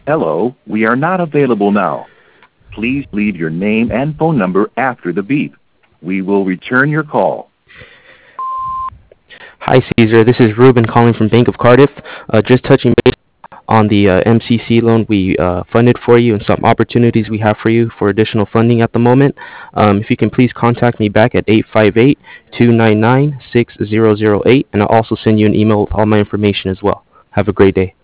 Hello, we are not available now. Please leave your name and phone number after the beep. We will return your call. Hi, Caesar. This is Ruben calling from Bank of Cardiff. Just touching base on the MCC loan we funded for you and some opportunities we have for you for additional funding at the moment. If you can please contact me back at 858-299-6008, and I'll also send you an email with all my information as well. Have a great day.